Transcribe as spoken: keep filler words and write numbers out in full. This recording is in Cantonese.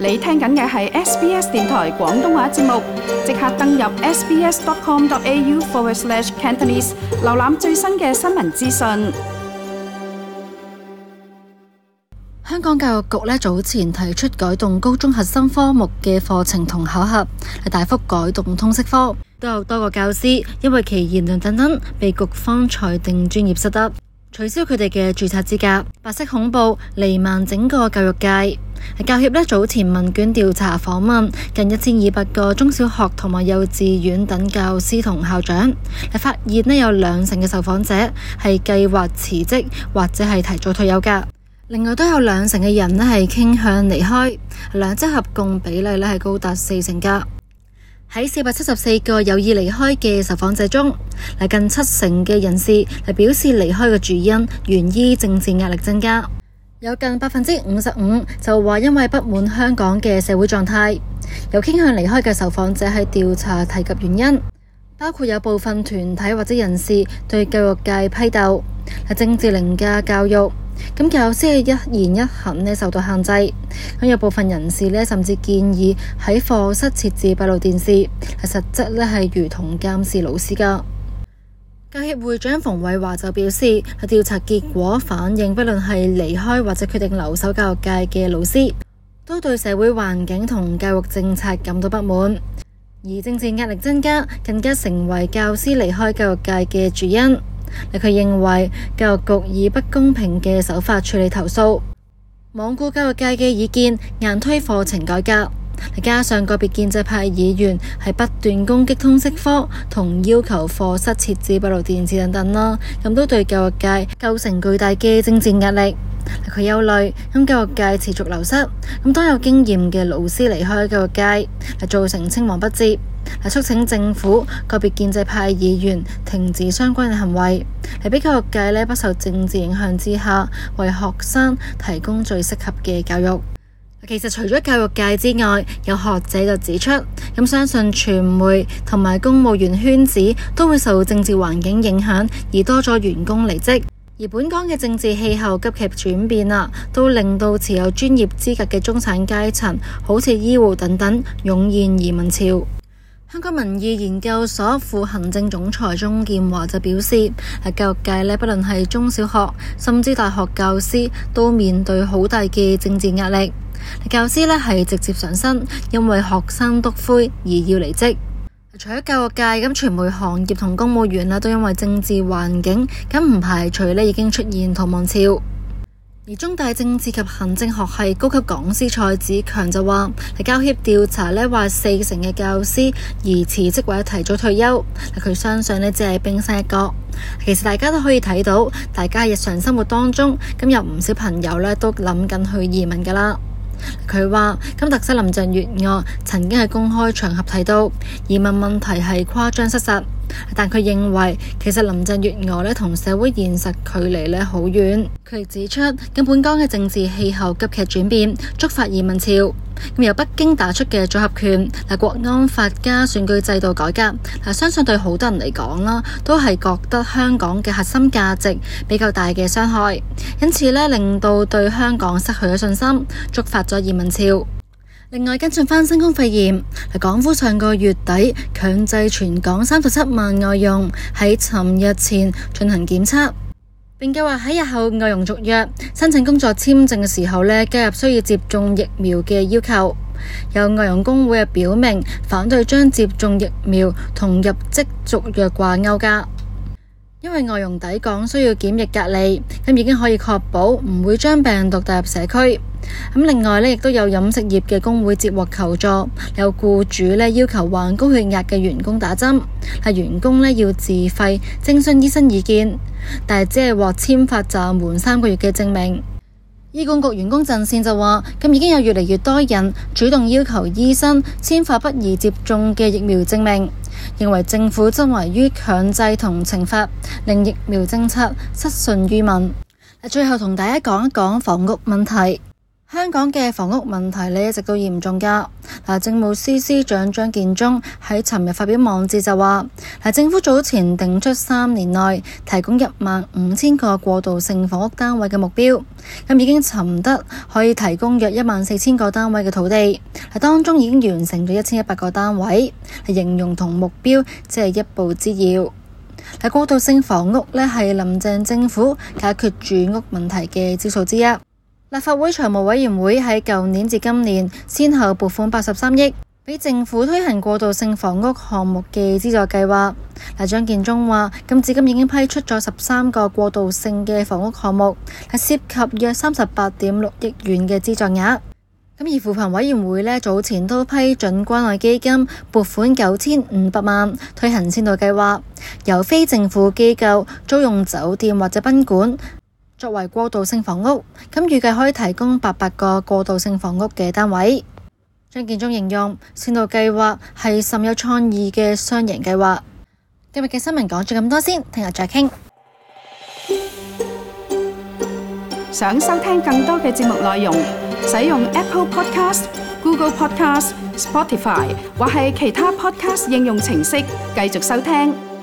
你聽緊嘅係 S B S 電台廣東話節目，即刻登入 sbs.com.au forward slash Cantonese， 瀏覽最新嘅新聞資訊。 香港教育局呢早前提出改動高中核心科目嘅課程同考核，係大幅改動通識科，都有多個教師因為其言論等等被局方裁定專業失德，取消佢哋嘅註冊資格。白色恐怖瀰漫整個教育界。教協呢早前問卷調查訪問近一千二百個中小學同埋幼稚園等教師同校長，係發現呢有兩成嘅受訪者係計劃辭職或者係提早退休㗎。另外都有兩成嘅人呢係傾向離開，兩者合共比例呢係高達四成㗎。喺四百七十四個有意離開嘅受訪者中，近七成嘅人士係表示離開嘅主因源於政治壓力增加。有近百分之五十五就話因為不滿香港嘅社會狀態。有傾向離開嘅受訪者喺調查提及原因，包括有部分團體或者人士對教育界批鬥，係政治凌駕教育，咁教師嘅一言一行呢受到限制。咁有部分人士呢甚至建議喺課室設置閉路電視，係實質呢係如同監視老師㗎。教協會長馮偉華就表示，係調查結果反映，不論係離開或者決定留守教育界嘅老師，都對社會環境同教育政策感到不滿，而政治壓力增加更加成為教師離開教育界嘅主因。佢認為教育局以不公平嘅手法處理投訴，罔顧教育界嘅意見，硬推課程改革。加上個別建制派議員係不斷攻擊通識科同要求課室設置閉路電視等等啦，咁都對教育界構成巨大嘅政治壓力。佢憂慮咁教育界持續流失，咁當有經驗嘅老師離開教育界，係造成青黃不接，係促請政府個別建制派議員停止相關嘅行為，係俾教育界呢不受政治影響之下，為學生提供最適合嘅教育。其實除咗教育界之外，有學者就指出，咁相信傳媒同埋公務員圈子都會受政治環境影響，而多咗員工離職。而本港嘅政治氣候急劇轉變啦，都令到持有專業資格嘅中產階層，好似醫護等等，湧現移民潮。香港民意研究所副行政總裁鍾建華就表示，喺教育界呢，不論係中小學甚至大學教師，都面對好大嘅政治壓力。教師呢係直接上身，因為學生督灰而要離職。除咗教育界，咁傳媒行業同公務員啦，都因為政治環境，咁唔排除呢已經出現逃亡潮。而中大政治及行政學系高級講師蔡子強就話，係教協調查呢話四成嘅教師而辭職或者提早退休，佢相信呢只係冰山一角。其實大家都可以睇到，大家日常生活當中，咁有唔少朋友呢都諗緊去移民噶啦。佢話今特首林鄭月娥曾經喺公開場合提到移民問題係誇張失實，但佢認為其實林鄭月娥呢同社會現實距離呢好遠。佢亦指出，咁本港嘅政治氣候急劇轉變，觸發移民潮。咁由北京打出嘅組合拳，嗱國安法加選舉制度改革，嗱相信對好多人嚟講啦，都係覺得香港嘅核心價值比較大嘅傷害，因此呢令到對香港失去咗信心，觸發咗移民潮。另外跟進翻新冠肺炎，港府上個月底強制全港三十七萬外傭喺尋日前進行檢測，並計劃喺日後外傭續約申請工作簽證嘅時候呢，加入需要接種疫苗嘅要求。有外傭工會表明反對將接種疫苗同入職續約掛鈎㗎，因為外傭抵港需要檢疫隔離，咁已經可以確保唔會將病毒帶入社區。咁另外呢，亦都有飲食業嘅工會接獲求助，有僱主呢要求患高血壓嘅員工打針，係員工呢要自費徵詢醫生意見，但係只係獲簽發暫緩三個月嘅證明。醫管局員工陣線就話，咁已經有越嚟越多人主動要求醫生簽發不宜接種嘅疫苗證明，認為政府執迷於強制同懲罰，令疫苗政策失信於民。最後同大家講一講房屋問題。 香港嘅房屋問題呢一直都嚴重㗎。嗱，政務司司長張建宗喺尋日發表網誌就話，嗱，政府早前定出三年內提供一萬五千個過渡性房屋單位嘅目標，咁已經尋得可以提供約一萬四千個單位嘅土地，嗱，當中已經完成咗一千一百個單位，係形容同目標只係一步之遙。嗱，過渡性房屋呢係林鄭政府解決住屋問題嘅招數之一。立法會財務委員會喺舊年至今年先後撥款八十三億俾政府推行過渡性房屋項目嘅資助計劃。嗱，張建宗話，咁至今已經批出咗十三個過渡性嘅房屋項目，係涉及約三十八點六億元嘅資助額。咁而扶貧委員會呢，早前都批准關愛基金撥款九千五百萬推行先導計劃，由非政府機構租用酒店或者賓館作為過渡性房屋，咁預計可以提供八百個過渡性房屋嘅單位。張建宗形容先導計劃係甚有創意嘅雙贏計劃。今日嘅新聞講咗咁多先，聽日再傾。 想收聽更多嘅節目內容，使用 Apple Podcast、Google Podcast、Spotify 或係其他 Podcast 應用程式繼續收聽。